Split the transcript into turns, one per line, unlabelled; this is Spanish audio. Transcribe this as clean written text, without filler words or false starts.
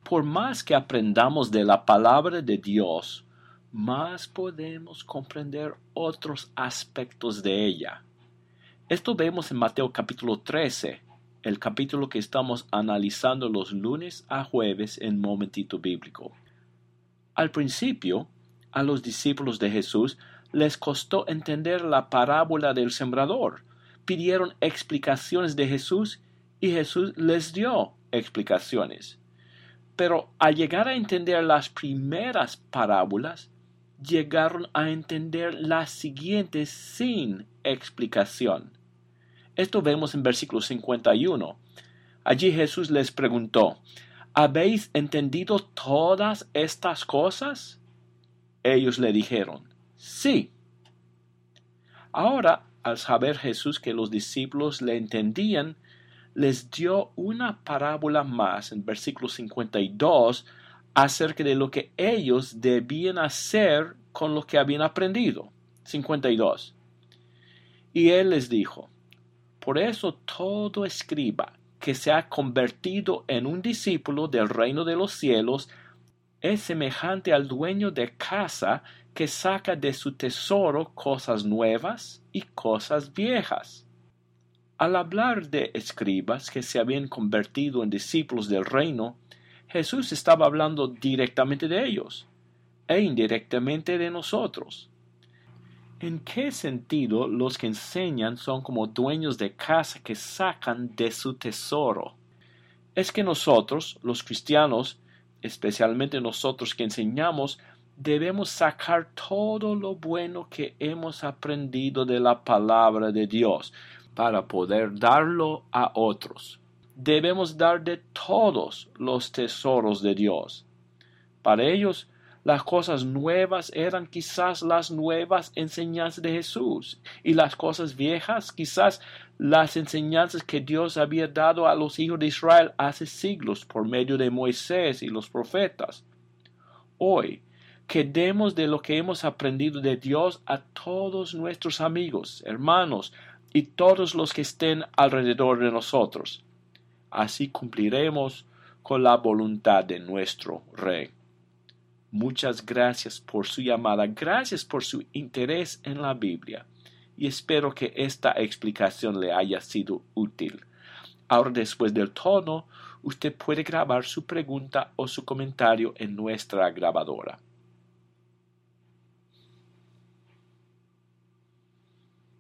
Por más que aprendamos de la palabra de Dios, más podemos comprender otros aspectos de ella. Esto vemos en Mateo capítulo 13, el capítulo que estamos analizando los lunes a jueves en Momentito Bíblico. Al principio, a los discípulos de Jesús les costó entender la parábola del sembrador. Pidieron explicaciones de Jesús y Jesús les dio explicaciones. Pero al llegar a entender las primeras parábolas, llegaron a entender las siguientes sin explicación. Esto vemos en versículo 51. Allí Jesús les preguntó, ¿habéis entendido todas estas cosas? Ellos le dijeron, sí. Ahora, al saber Jesús que los discípulos le entendían, les dio una parábola más en versículo 52 acerca de lo que ellos debían hacer con lo que habían aprendido. 52. Y él les dijo, por eso todo escriba que se ha convertido en un discípulo del reino de los cielos es semejante al dueño de casa que saca de su tesoro cosas nuevas y cosas viejas. Al hablar de escribas que se habían convertido en discípulos del reino, Jesús estaba hablando directamente de ellos e indirectamente de nosotros. ¿En qué sentido los que enseñan son como dueños de casa que sacan de su tesoro? Es que nosotros, los cristianos, especialmente nosotros que enseñamos, debemos sacar todo lo bueno que hemos aprendido de la palabra de Dios para poder darlo a otros. Debemos dar de todos los tesoros de Dios. Para ellos, las cosas nuevas eran quizás las nuevas enseñanzas de Jesús, y las cosas viejas quizás las enseñanzas que Dios había dado a los hijos de Israel hace siglos por medio de Moisés y los profetas. Hoy, que demos de lo que hemos aprendido de Dios a todos nuestros amigos, hermanos y todos los que estén alrededor de nosotros. Así cumpliremos con la voluntad de nuestro Rey. Muchas gracias por su llamada, gracias por su interés en la Biblia y espero que esta explicación le haya sido útil. Ahora, después del tono, usted puede grabar su pregunta o su comentario en nuestra grabadora.